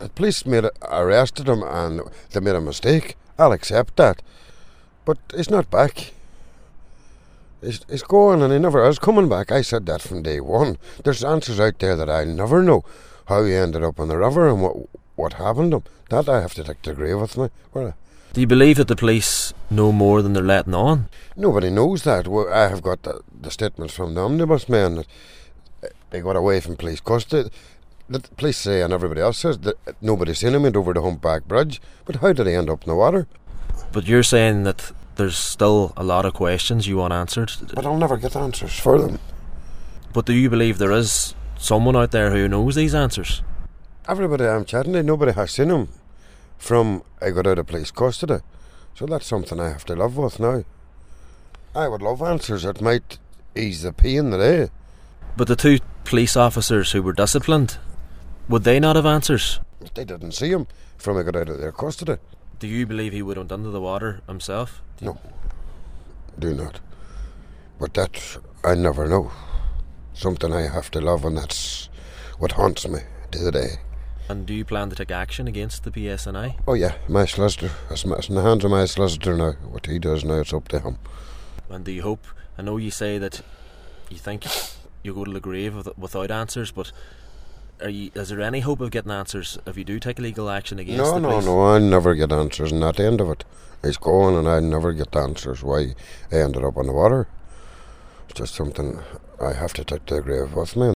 the police arrested him and they made a mistake. I'll accept that. But he's not back. He's going and he never is coming back. I said that from day one. There's answers out there that I never know. How he ended up in the river and what happened to him. That I have to take to the grave with me. Do you believe that the police know more than they're letting on? Nobody knows that. I have got the statements from the omnibus men that they got away from police custody. The police say, and everybody else says, that nobody's seen him. Went over the Humpback Bridge. But how did he end up in the water? But you're saying that there's still a lot of questions you want answered. But I'll never get answers for them. But do you believe there is someone out there who knows these answers? Everybody I'm chatting to, nobody has seen him from I got out of police custody. So that's something I have to live with now. I would love answers that might ease the pain today. But the two police officers who were disciplined, would they not have answers? They didn't see him from I got out of their custody. Do you believe he would have under the water himself? No, do not. But that I never know. Something I have to love, and that's what haunts me to the day. And do you plan to take action against the PSNI? Oh yeah, my solicitor. It's in the hands of my solicitor now. What he does now, it's up to him. And do you hope, I know you say that you think you'll go to the grave without answers, but is there any hope of getting answers if you do take legal action against the police? No, I'll never get answers, and at the end of it, he's going and I'll never get answers why he ended up on the water. It's just something I have to take to the grave with me.